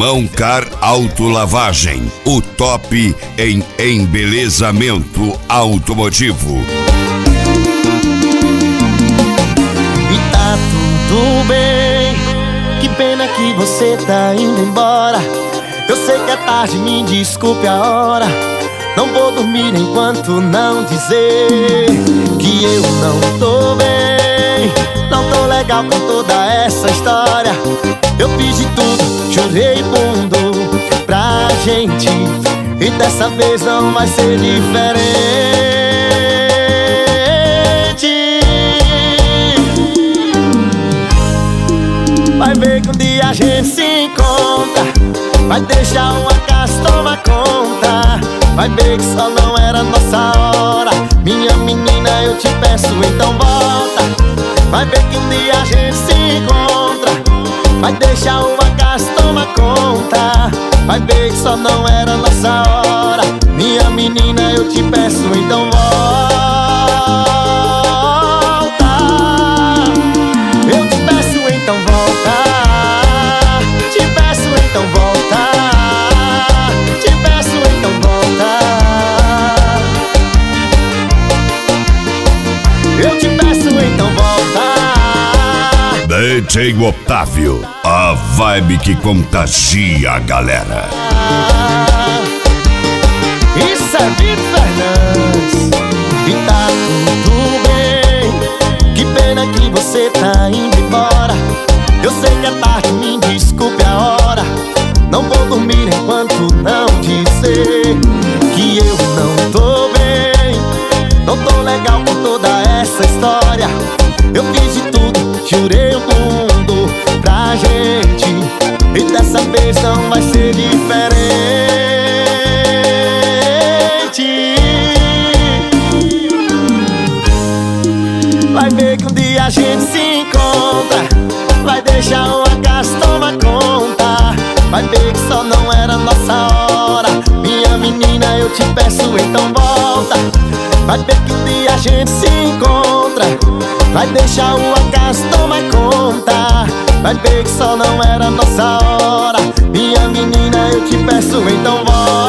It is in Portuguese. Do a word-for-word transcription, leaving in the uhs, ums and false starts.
Dãocar Autolavagem, o top em embelezamento automotivo. E tá tudo bem, que pena que você tá indo embora. Eu sei que é tarde, me desculpe a hora. Não vou dormir enquanto não dizer que eu não tô bem. Não tô legal com toda essa história. Eu fiz de tudo, chorei fundo pra gente, e dessa vez não vai ser diferente. Vai ver que um dia a gente se encontra. Vai deixar uma casa tomar conta. Vai ver que só não era nossa hora. Minha menina, eu te peço, então volta. Vai ver que um dia a gente se encontra. Vai deixar uma casa tomar conta. Vai ver que só não era nossa hora. Minha menina, eu te peço, então volta. Eu te peço, então volta. Te peço, então volta. Te peço, então volta. Eu te peço, então volta. D J Otávio, a vibe que contagia a galera. Isso é Vitor Fernandes. E tá tudo bem, que pena que você tá indo embora. Eu sei que é tarde, me desculpe a hora. Não vou dormir enquanto não dizer que eu não tô bem. Não tô legal com toda essa história. Eu fiz de tudo, jurei o mundo pra gente, e dessa vez não vai ser diferente. Vai ver que um dia a gente se encontra. Vai deixar uma casa tomar conta. Vai ver que só não era nossa hora. Minha menina, eu te peço, então volta. Vai ver que um dia a gente se encontra. Vai deixar uma casa tomar conta. Vai ver que só não era nossa hora. Minha menina, eu te peço, então volta.